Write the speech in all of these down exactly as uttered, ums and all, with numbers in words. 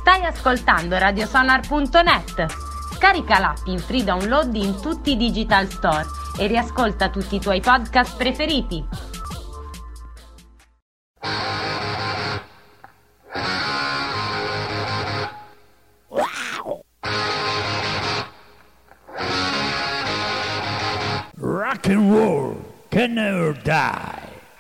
Stai ascoltando radiosonar punto net. Scarica l'app in free download in tutti i digital store e riascolta tutti i tuoi podcast preferiti. Rock and roll can never die.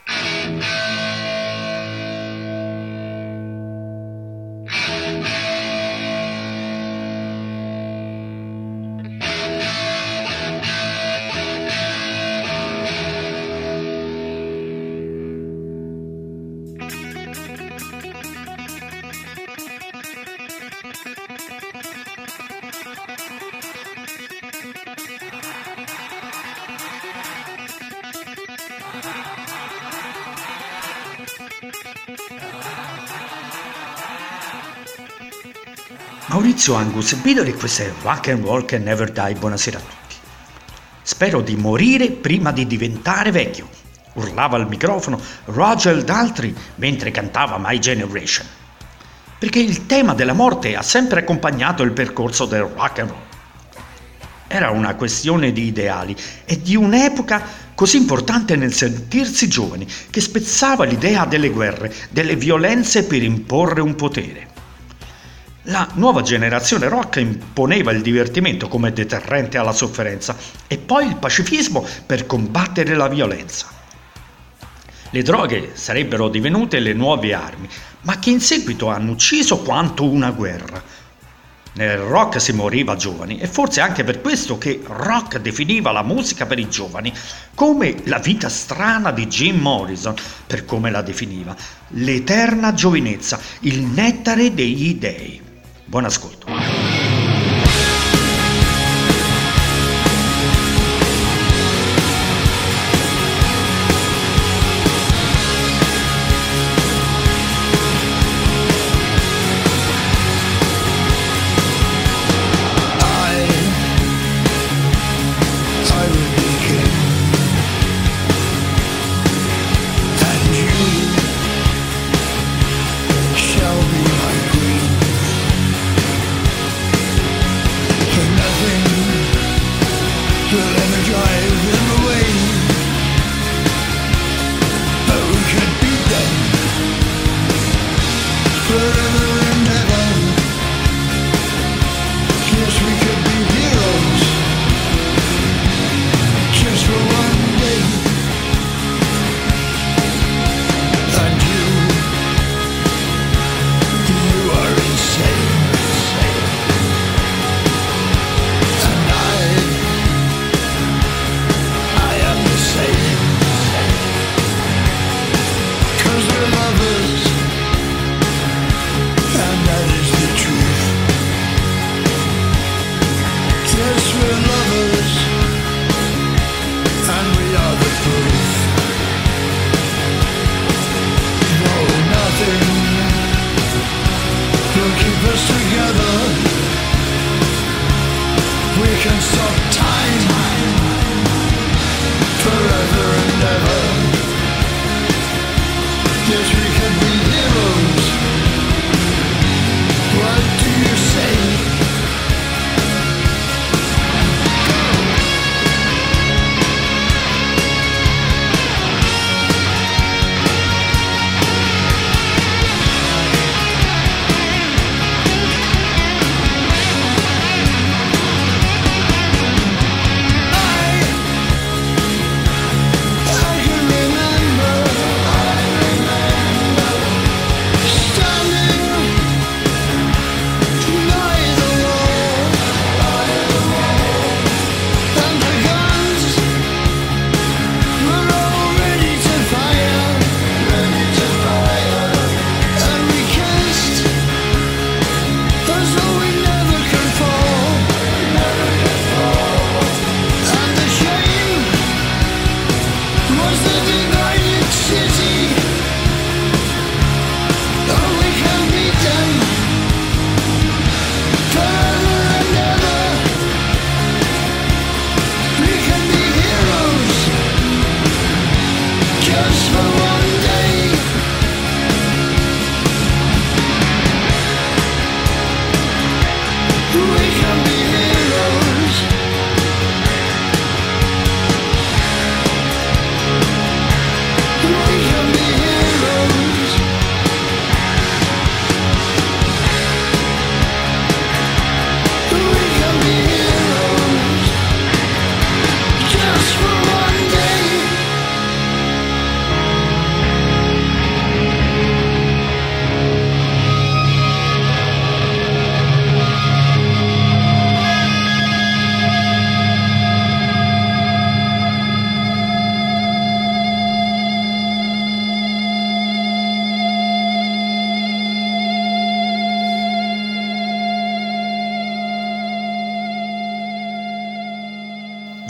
Maurizio Angus, Bidoli, e questo è Rock and Roll Can Never Die. Buonasera a tutti. Spero di morire prima di diventare vecchio, urlava al microfono Roger Daltrey mentre cantava My Generation, perché il tema della morte ha sempre accompagnato il percorso del rock and roll. Era una questione di ideali e di un'epoca così importante nel sentirsi giovani, che spezzava l'idea delle guerre, delle violenze per imporre un potere. La nuova generazione rock imponeva il divertimento come deterrente alla sofferenza e poi il pacifismo per combattere la violenza. Le droghe sarebbero divenute le nuove armi, ma che in seguito hanno ucciso quanto una guerra. Nel rock si moriva giovani e forse anche per questo che rock definiva la musica per i giovani come la vita strana di Jim Morrison, per come la definiva, l'eterna giovinezza, il nettare degli dei. Buon ascolto.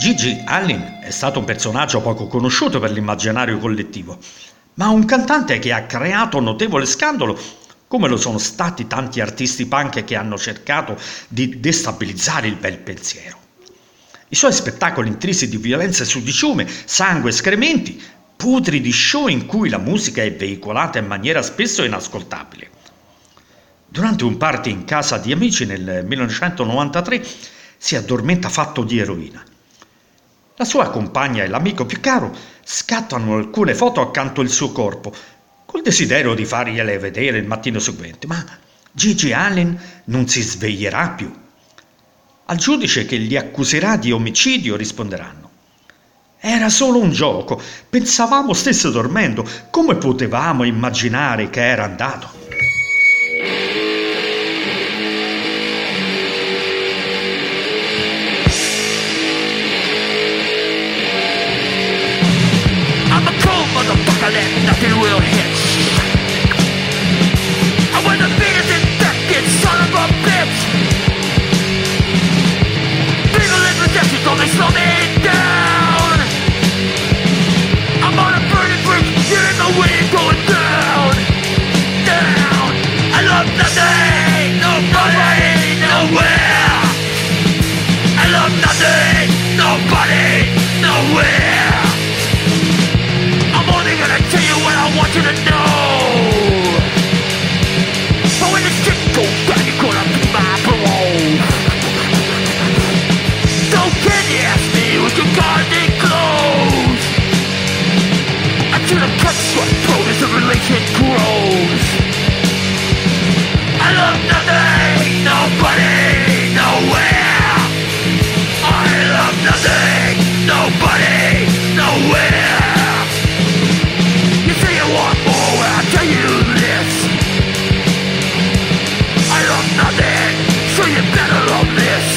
Gigi Allin è stato un personaggio poco conosciuto per l'immaginario collettivo, ma un cantante che ha creato un notevole scandalo, come lo sono stati tanti artisti punk che hanno cercato di destabilizzare il bel pensiero. I suoi spettacoli intrisi di violenza e sudiciume, sangue e escrementi, putri di show in cui la musica è veicolata in maniera spesso inascoltabile. Durante un party in casa di amici nel millenovecentonovantatré si addormenta fatto di eroina. La sua compagna e l'amico più caro scattano alcune foto accanto al suo corpo, col desiderio di fargliele vedere il mattino seguente, ma Gigi Allin non si sveglierà più. Al giudice che li accuserà di omicidio risponderanno: era solo un gioco, pensavamo stesse dormendo, come potevamo immaginare che era andato? Nothing will hit. And when the beat is infected, son of a bitch, people in protection, don't they slow me down? I'm on a burning bridge, hearing the wind going down, down. I love nothing, nobody, nowhere. I love nothing, nobody, nowhere. Gonna tell you what I want you to know. But when the shit goes down, you're gonna be my parole. So can you ask me with your garden clothes? Until the cut short throat as the relation grows. I love nothing, nobody, nowhere. I love nothing, nobody, nowhere. Want more when I tell you this. I love nothing, so you better love this.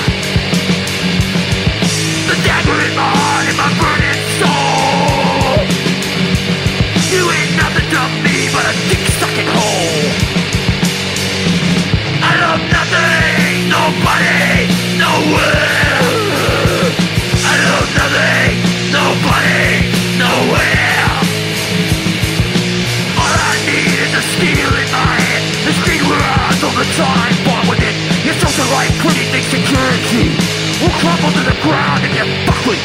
The dagger in my heart, in my burning soul. You ain't nothing to me but a dick-sucking hole. I love nothing, nobody, nowhere. I love nothing, nobody, nowhere. Steel in my head, the screen we're on all the time, born with it. You're so the right, pretty things security will crumble to the ground if you fuck with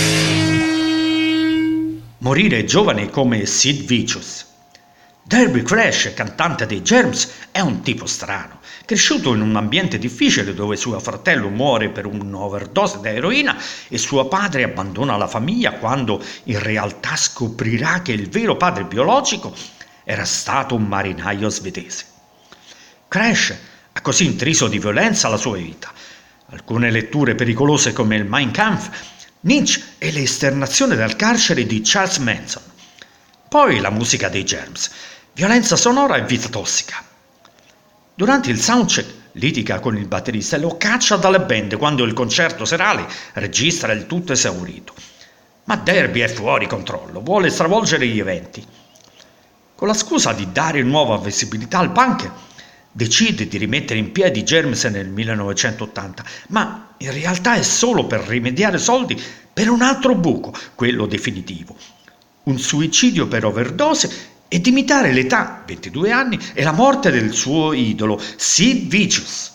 me. Morire giovane come Sid Vicious. Darby Crash, cantante dei Germs, è un tipo strano, cresciuto in un ambiente difficile dove suo fratello muore per un'overdose di eroina e suo padre abbandona la famiglia quando in realtà scoprirà che il vero padre biologico era stato un marinaio svedese. Crash ha così intriso di violenza la sua vita. Alcune letture pericolose come il Mein Kampf, Nietzsche e le esternazioni dal carcere di Charles Manson. Poi la musica dei Germs, violenza sonora e vita tossica. Durante il soundcheck litiga con il batterista e lo caccia dalle band quando il concerto serale registra il tutto esaurito. Ma Darby è fuori controllo, vuole stravolgere gli eventi. Con la scusa di dare nuova visibilità al punk, decide di rimettere in piedi Germs nel millenovecentottanta, ma in realtà è solo per rimediare soldi per un altro buco, quello definitivo. Un suicidio per overdose e di imitare l'età, ventidue anni, e la morte del suo idolo, Sid Vicious.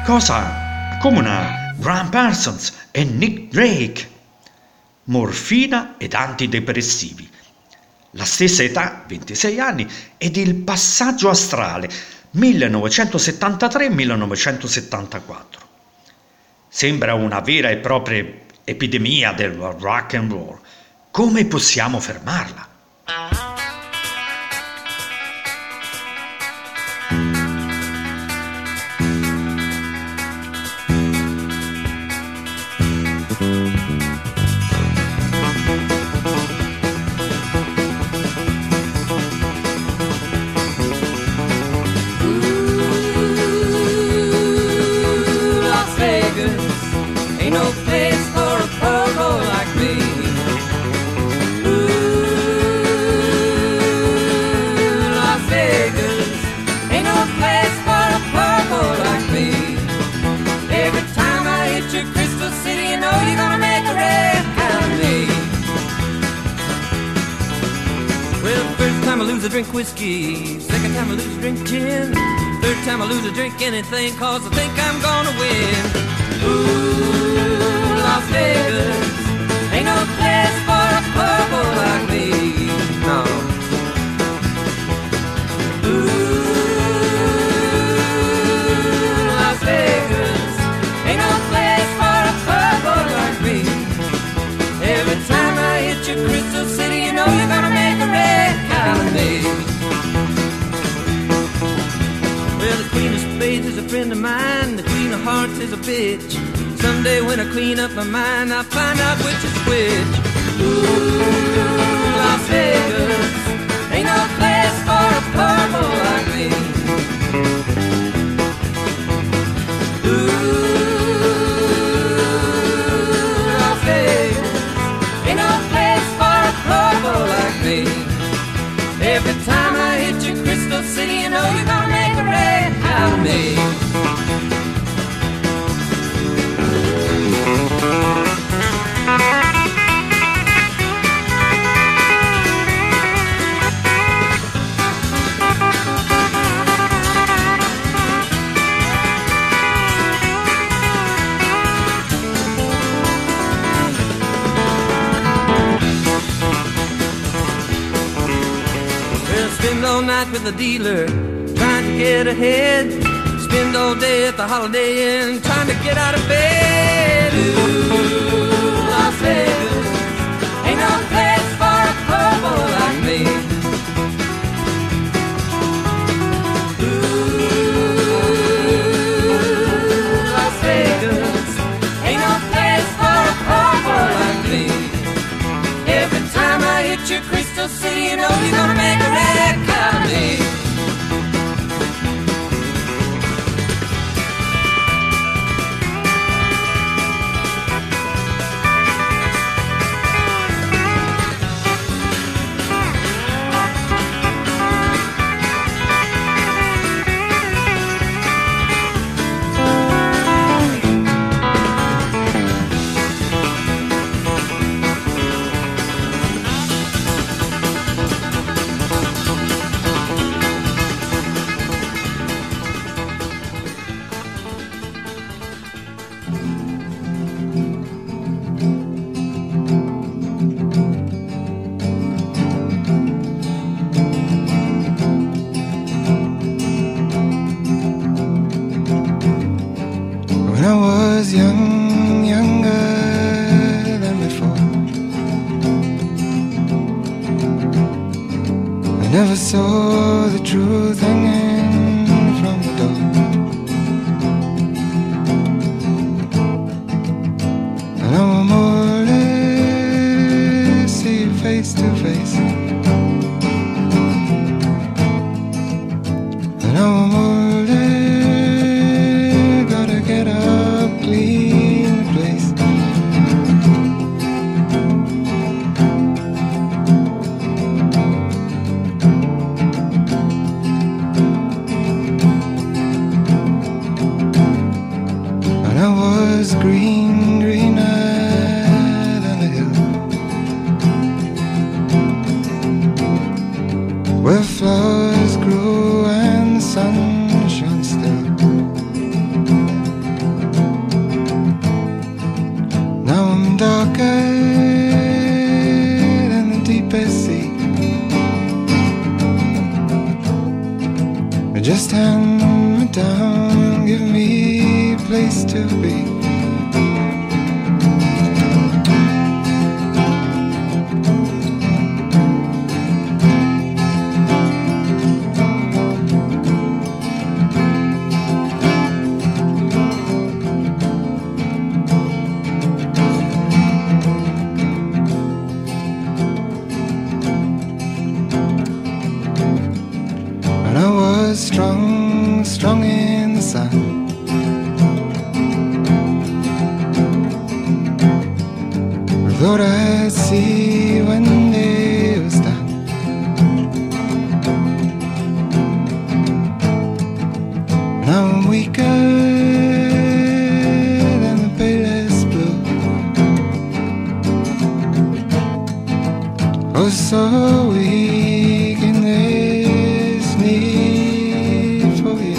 cosa accomuna Graham Parsons e Nick Drake. Morfina ed antidepressivi. La stessa età, ventisei anni, ed il passaggio astrale, millenovecentosettantatré millenovecentosettantaquattro. Sembra una vera e propria epidemia del rock and roll. Come possiamo fermarla? Drink whiskey, second time I lose, drink gin, third time I lose, I drink anything, cause I think I'm gonna win. Ooh, Las Vegas, ain't no place for a purple like me, no. Ooh, Las Vegas, ain't no place for a purple like me. Every time I hit your Crystal City, you know you're gonna make a red cow of me. Well, the Queen of Spades is a friend of mine, the Queen of Hearts is a bitch. Someday when I clean up my mind, I'll find out which is which. Ooh, Las Vegas, ain't no place for a purple like me. Ooh, Las Vegas, ain't no place for a purple like me. Every time I hit your Crystal City, you know you're gonna make a red out of me. Spend all night with the dealer, trying to get ahead. Spend all day at the Holiday Inn, trying to get out of bed. Ooh, Las Vegas, ain't no place for a purple like me. Ooh, Las Vegas, ain't no place for a purple like me. Every time I hit your Crystal City, you know you're gonna make a red cow of me. When I was young, younger than before, I never saw the truth hanging from the door. And I will more or less see you face to face. And I will more or less gotta get up, clean the place. And I was green, greener than the hill, where flowers grew and the sun shone still. Just hand me down, give me a place to be. Strong, strong in the sun. I thought I'd see when they was done. Now I'm weaker than the palest blue. Oh, so weak in this need for you.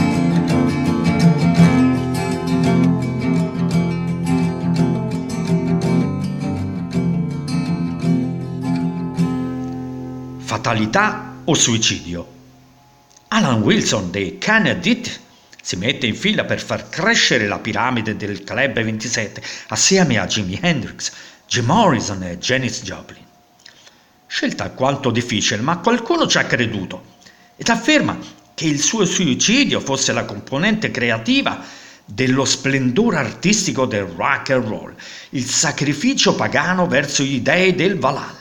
Fatalità o suicidio? Alan Wilson dei Can It It si mette in fila per far crescere la piramide del Club ventisette assieme a Jimi Hendrix, Jim Morrison e Janis Joplin. Scelta alquanto difficile, ma qualcuno ci ha creduto ed afferma che il suo suicidio fosse la componente creativa dello splendore artistico del rock and roll, il sacrificio pagano verso gli dei del Valhalla.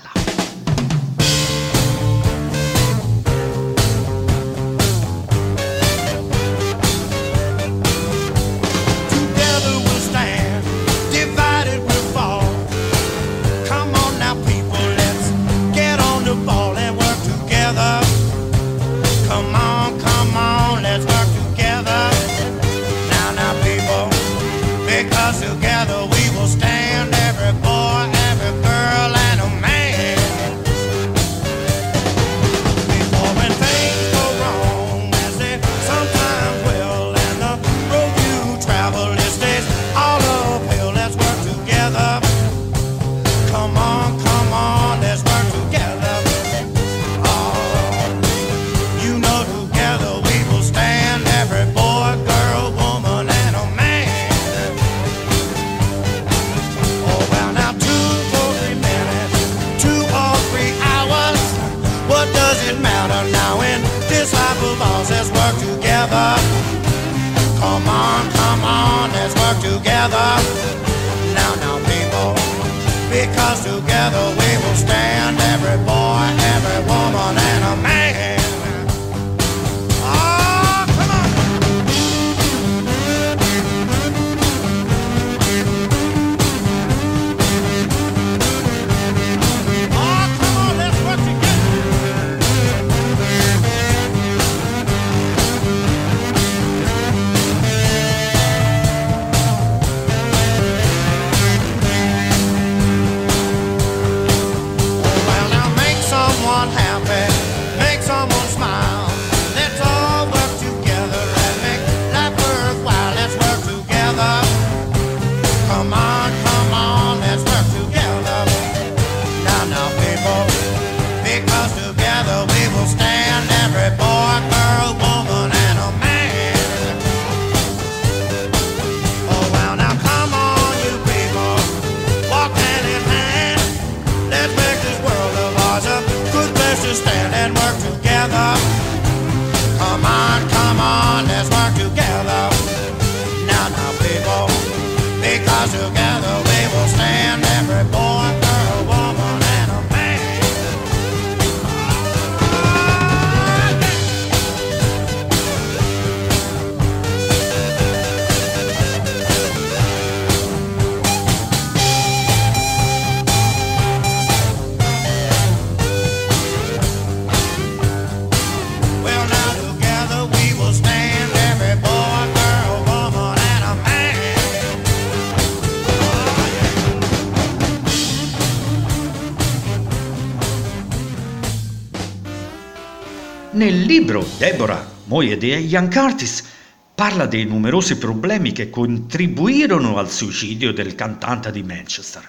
Nel libro Deborah, moglie di Ian Curtis, parla dei numerosi problemi che contribuirono al suicidio del cantante di Manchester.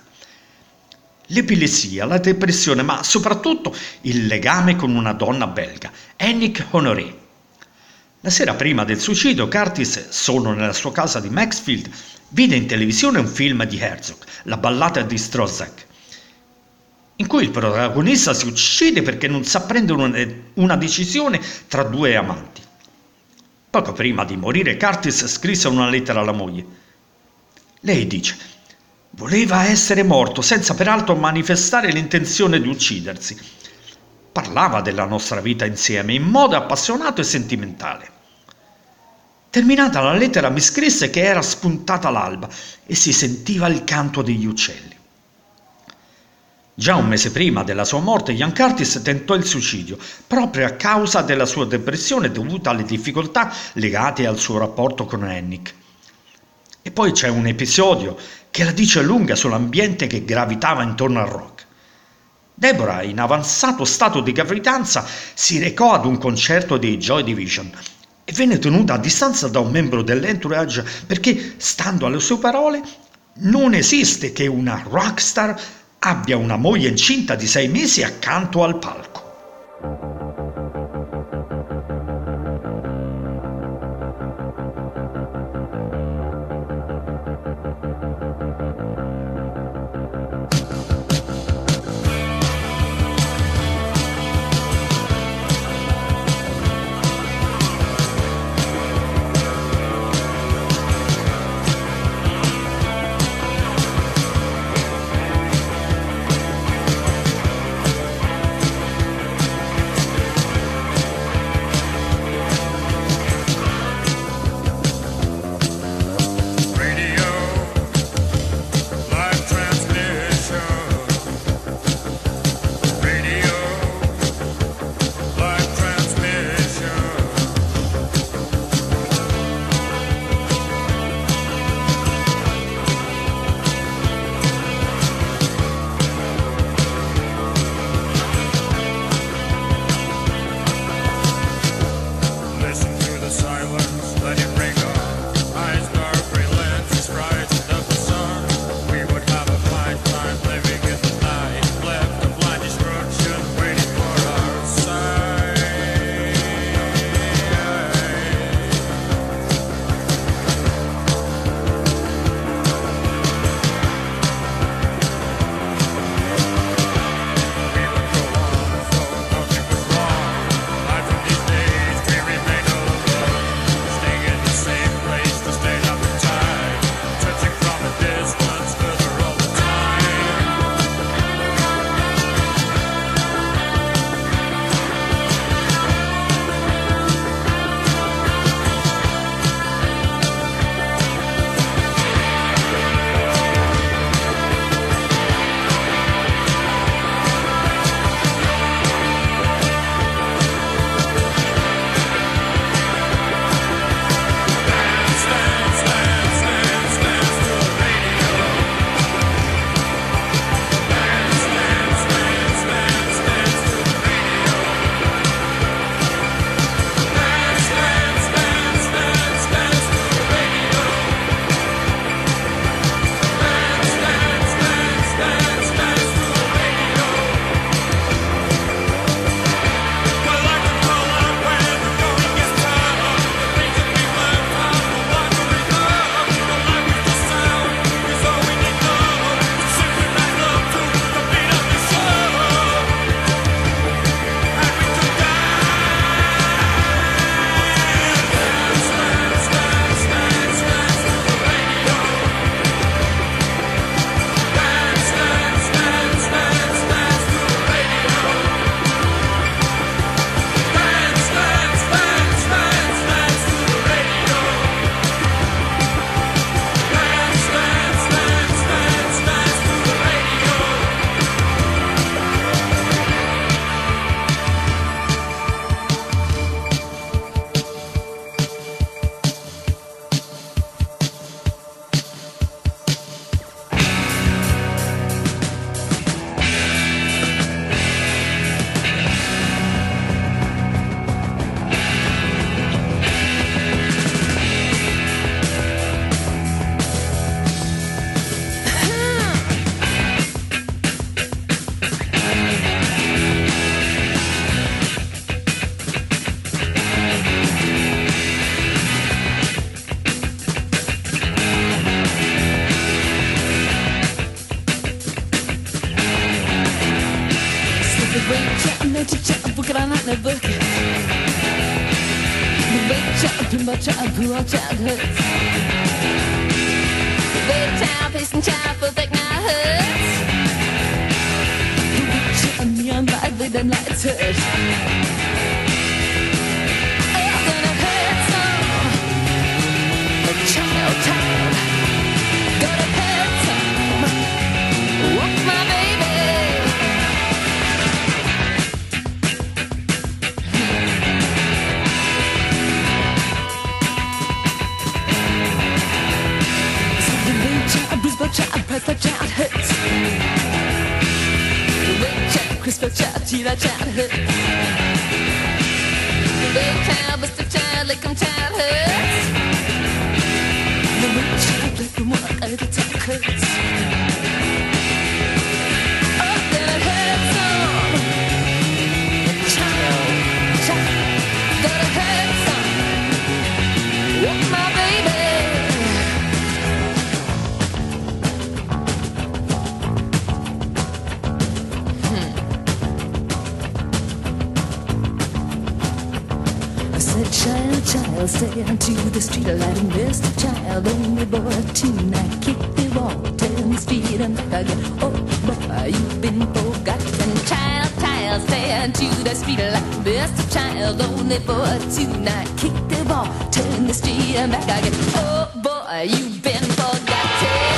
L'epilessia, la depressione, ma soprattutto il legame con una donna belga, Annick Honoré. La sera prima del suicidio, Curtis, solo nella sua casa di Maxfield, vide in televisione un film di Herzog, La ballata di Strozek, in cui il protagonista si uccide perché non sa prendere una, una decisione tra due amanti. Poco prima di morire, Curtis scrisse una lettera alla moglie. Lei dice: voleva essere morto senza peraltro manifestare l'intenzione di uccidersi. Parlava della nostra vita insieme in modo appassionato e sentimentale. Terminata la lettera mi scrisse che era spuntata l'alba e si sentiva il canto degli uccelli. Già un mese prima della sua morte, Ian Curtis tentò il suicidio proprio a causa della sua depressione dovuta alle difficoltà legate al suo rapporto con Hennick. E poi c'è un episodio che la dice lunga sull'ambiente che gravitava intorno al rock. Deborah, in avanzato stato di gravidanza, si recò ad un concerto dei Joy Division e venne tenuta a distanza da un membro dell'entourage perché, stando alle sue parole, non esiste che una rockstar abbia una moglie incinta di sei mesi accanto al palco. non ci c'è un po' granata perché too much of who our childhoods. Big town, pacing child for big night hurts. The neon light, they don't light touch. Oh, gonna hurt some. A child, child. Gonna hurt some. Walk my baby. Child, press the child hurts. The red child, crisp child, see that child hurts. The red child, bust the child, like I'm child hurts. The red child, like the one at the top hurts. Oh, then it hurts some. Child, child, gotta hurt some. Walk my baby. Child, child, stay onto the street, light and miss the child, only boy tonight, kick the wall, turn the speed and back again. Oh boy, you've been forgotten. Child, child, stay onto the street, light and miss the child, only boy tonight, kick the wall, turn the street and back again. Oh boy, you've been forgotten.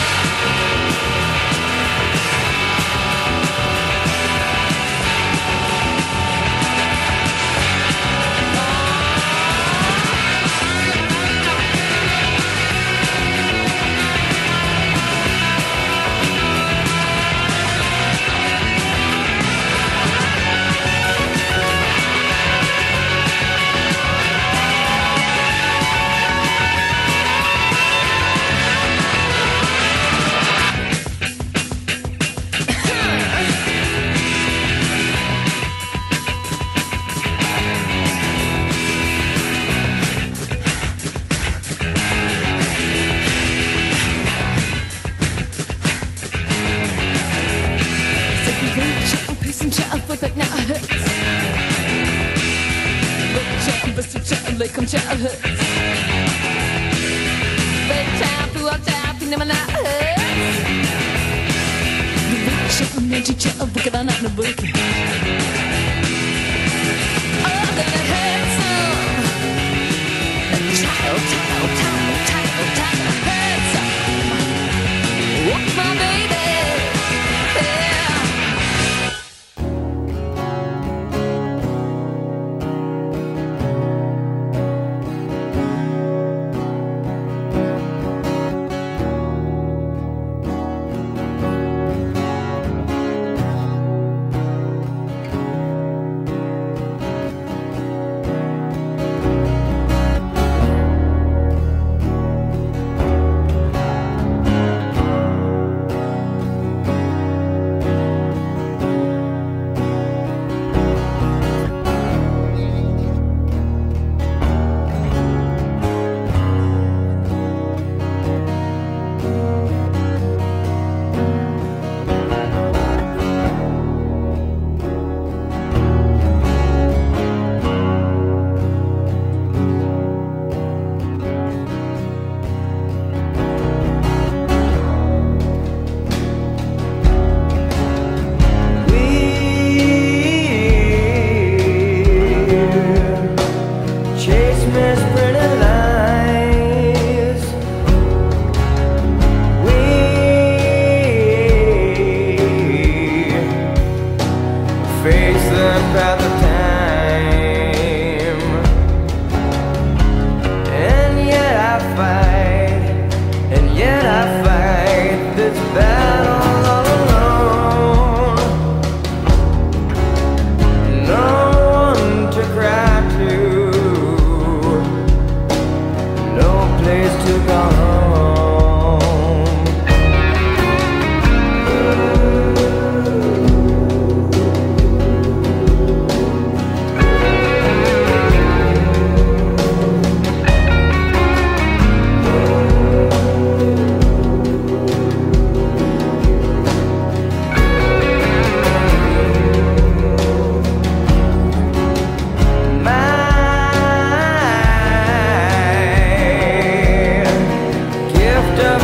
Come child hurts. Big child, through our child, you never not hurts. The big child, and you child, look at that not in the book. Oh, then it hurts some. Child, child, child, child, child, hurts some. Walk my baby. Yeah.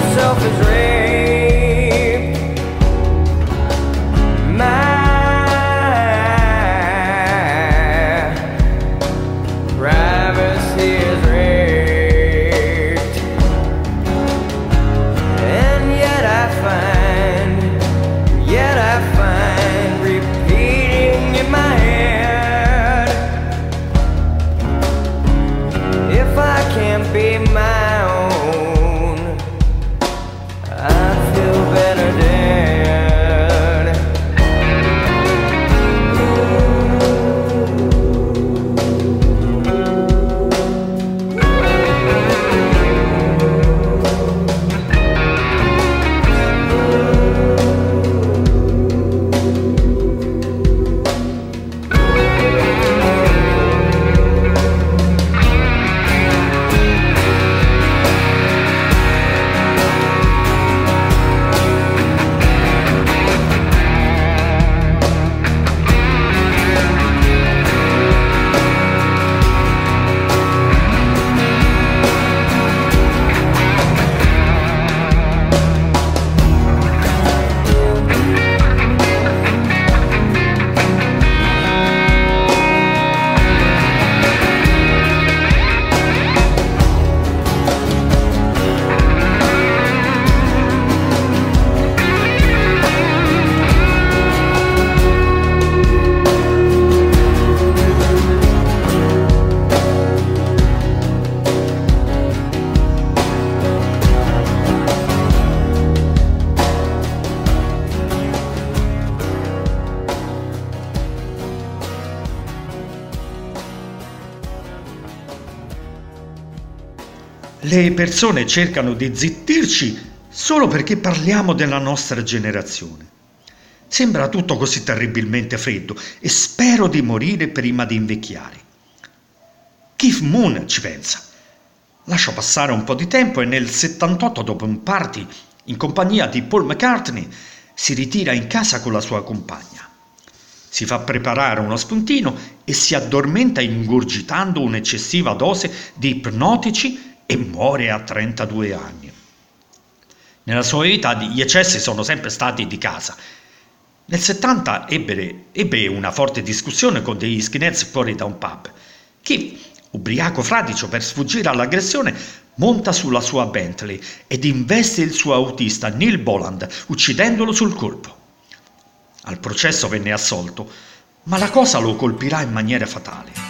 himself is raped. My privacy is raped. And yet I find, yet I find repeating in my head, if I can't be my own, I feel better dead. Le persone cercano di zittirci solo perché parliamo della nostra generazione. Sembra tutto così terribilmente freddo e spero di morire prima di invecchiare. Keith Moon ci pensa. Lascia passare un po' di tempo e nel settantotto, dopo un party in compagnia di Paul McCartney, si ritira in casa con la sua compagna. Si fa preparare uno spuntino e si addormenta ingurgitando un'eccessiva dose di ipnotici e muore a trentadue anni. Nella sua vita gli eccessi sono sempre stati di casa. Nel settanta ebbe, ebbe una forte discussione con degli skinheads fuori da un pub. Keith, ubriaco fradicio per sfuggire all'aggressione, monta sulla sua Bentley ed investe il suo autista Neil Boland, uccidendolo sul colpo. Al processo venne assolto, ma la cosa lo colpirà in maniera fatale.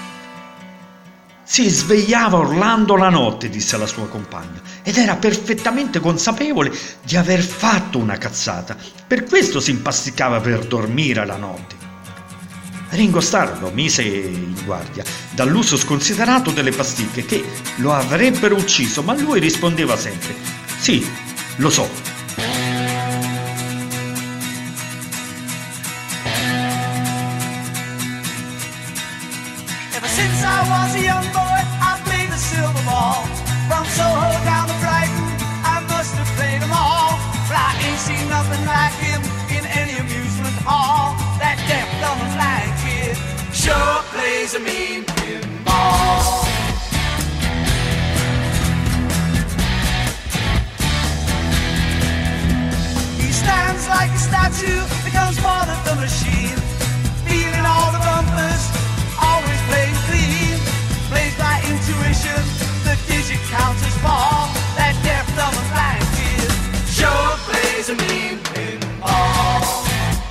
Si svegliava urlando la notte, disse la sua compagna, ed era perfettamente consapevole di aver fatto una cazzata. Per questo si impasticava per dormire la notte. Ringo Starr lo mise in guardia dall'uso sconsiderato delle pasticche che lo avrebbero ucciso, ma lui rispondeva sempre: sì, lo so. Since I was a young boy, I played the silver ball. From Soho down to Brighton, I must have played them all. But I ain't seen nothing like him in any amusement hall. That deaf, dumb, and blind kid sure plays a mean pinball. He stands like a statue, becomes part of the machine, feeling all the bumpers, always playing clean, plays by intuition, the digit counters fall. That deaf, dumb, and blind kid sure plays a mean pinball.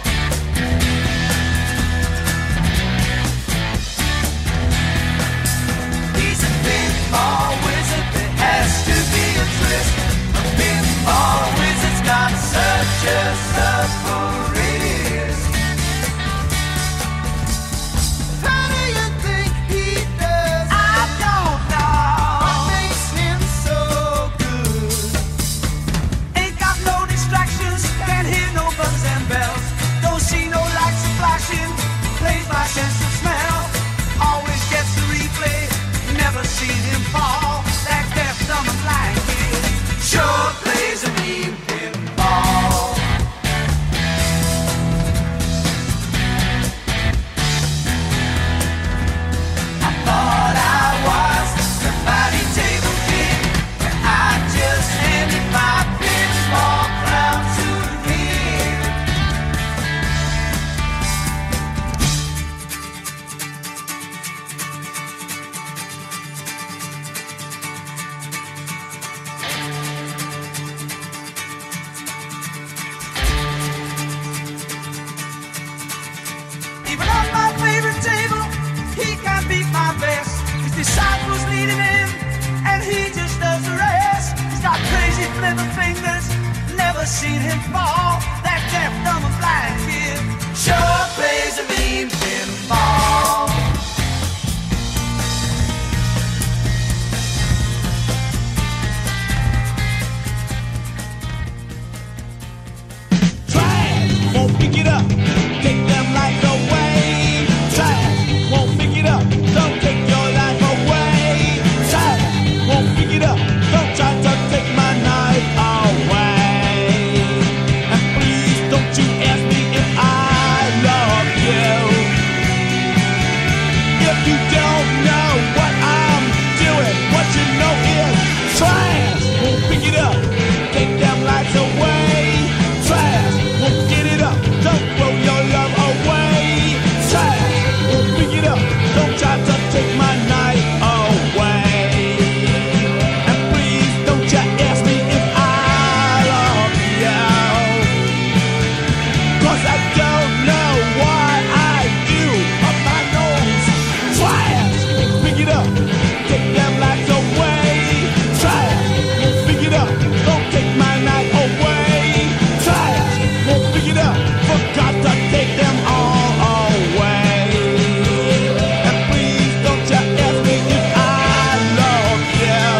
He's a pinball wizard, there has to be a twist. A pinball wizard's got such a subtle wrist. How do you think he does? I don't know. What makes him so good? Ain't got no distractions, quick little fingers, never seen him fall. That deaf, dumb, and blind kid sure plays a mean pinball. Trash, won't pick it up, take them lights away. Trash, won't pick it up, don't take your life away. Trash, won't pick it up, don't try to take my night away. And please don't you ask me if I love you. If you don't know what I'm doing, what you know is trash. Won't pick it up, take them lights away. Trash, won't get it up, don't throw your love away. Trash, won't pick it up, don't try to take my night away. And please don't you ask me if I love you, 'cause I don't know what I do up my nose. Trash, pick it up, take them lights away. Trash, won't pick it up, don't take my night away. Trash, won't pick it up, forgot to take them all away. And please don't you ask me if I love you,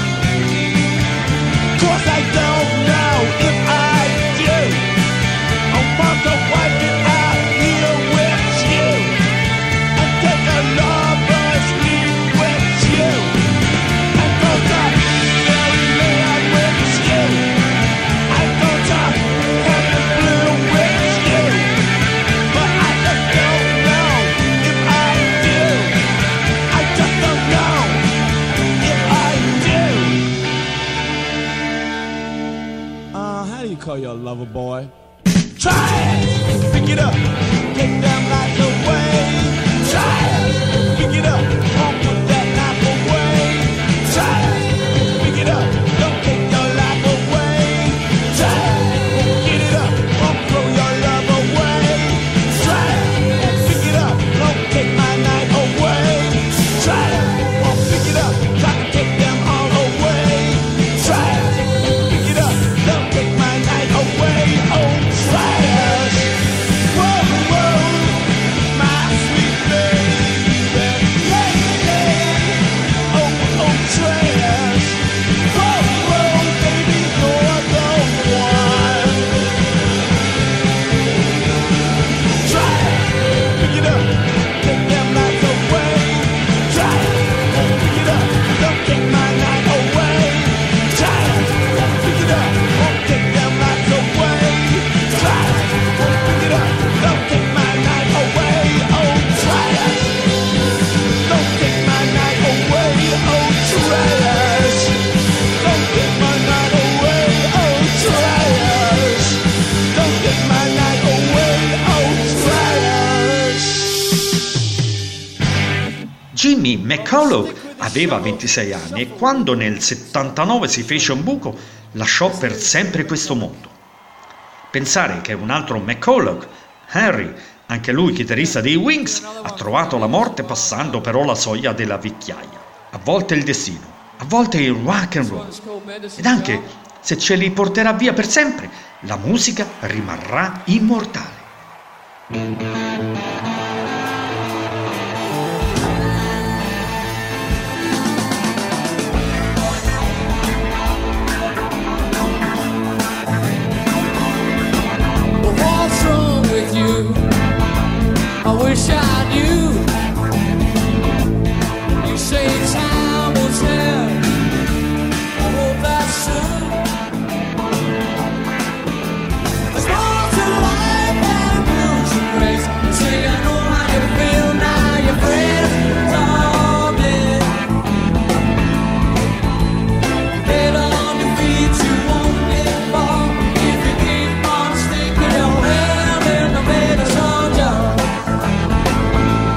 'cause I don't know if I do. I want to wipe it out here with you and take a lover's leave with you and go to fairyland with you. I go to heaven blue with you, but I just don't know if I do. I just don't know if I do. Uh, how do you call your lover boy? Trash, pick it up, take them lights away. Trash, pick it up, won't put that knife away. Trash, pick it up, don't take your life away. Trash, get it up, won't throw your love away. Trash, pick it up, don't take my night away. Trash, won't pick it up, try to take them all away. Trash, pick it up, don't take my night away. Oh, trash. Whoa, whoa, my sweet baby, lady. Oh, oh, trash. Whoa, whoa, baby, you're the one. Trash, pick it up, take them lights away. Trash, pick it up, don't take my night away. Trash, pick it up, won't take them lights away. Trash, won't pick it up, don't take my night away. Oh, trash, don't take my night away. Oh, trash, don't take my night away. Oh, trash, don't take my night away. Oh, trash. Jimmy McCulloch aveva ventisei anni e quando nel settantanove si fece un buco lasciò per sempre questo mondo. Pensare che un altro McCulloch, Harry, anche lui chitarrista dei Wings, ha trovato la morte passando però la soglia della vecchiaia. A volte il destino, a volte il rock and roll. Ed anche se ce li porterà via per sempre, la musica rimarrà immortale. What's wrong with you? I wish I knew. You say time will tell. I hope that's soon. There's more to life than blues and grace. Say I know how you feel now. Your friends are dead. Get on your feet, you won't get far if you keep on sticking your head in the middle of your jaw.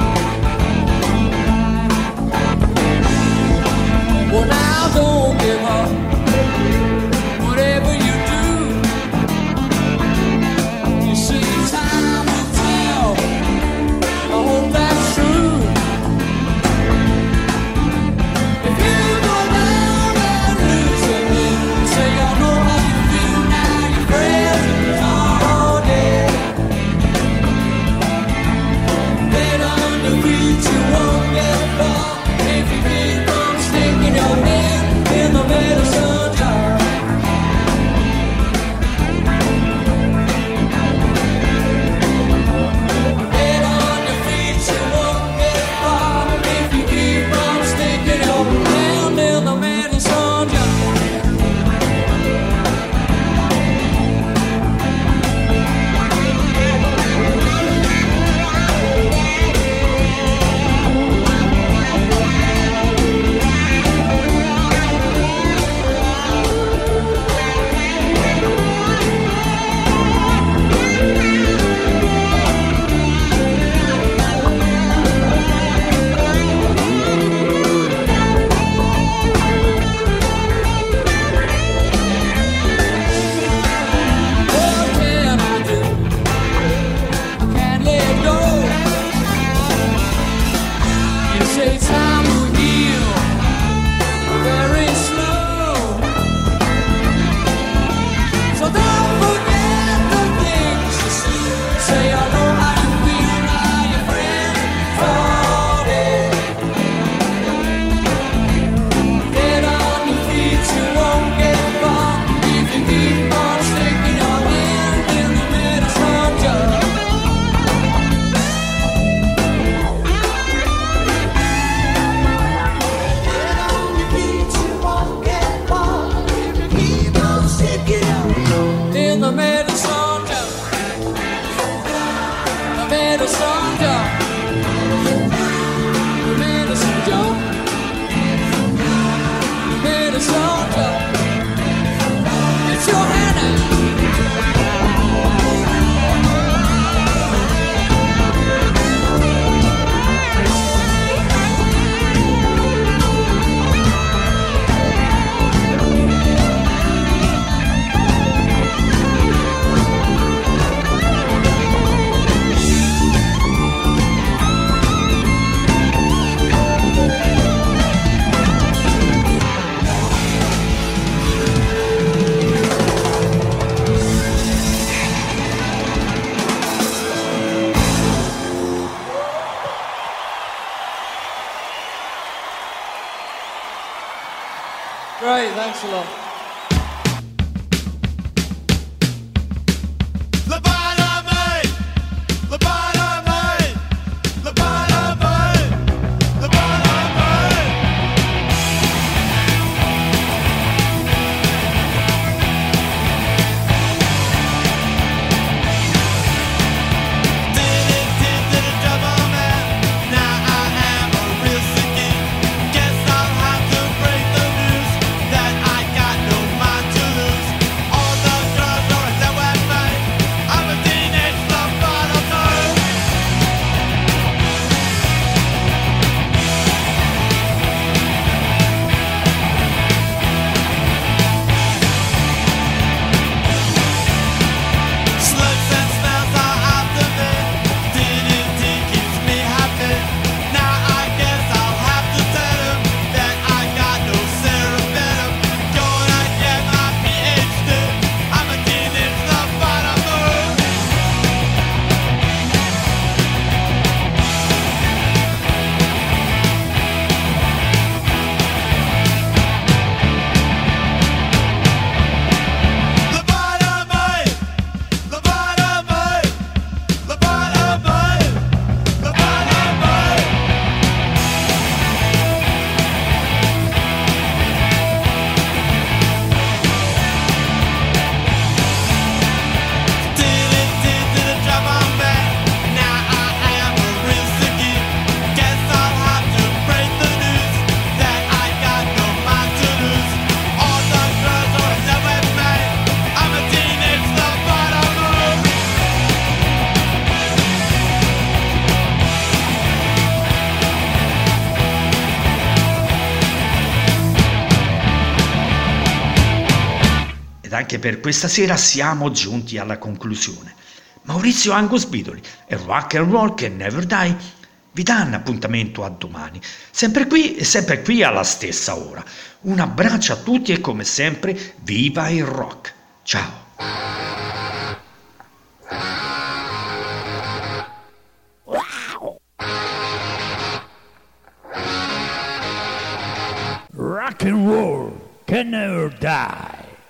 Angelo. Anche per questa sera siamo giunti alla conclusione. Maurizio Angus Bidoli e Rock and Roll Can Never Die vi danno appuntamento a domani, sempre qui e sempre qui alla stessa ora. Un abbraccio a tutti e come sempre viva il rock. Ciao. Rock and roll can never die.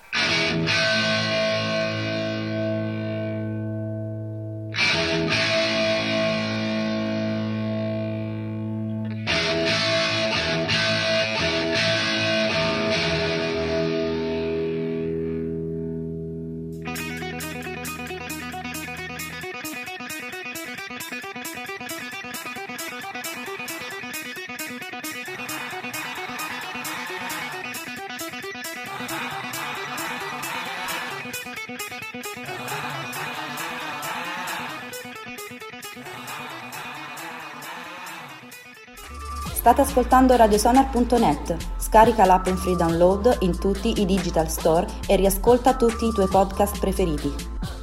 State ascoltando radiosonar punto net. Scarica l'app in free download in tutti i digital store e riascolta tutti i tuoi podcast preferiti.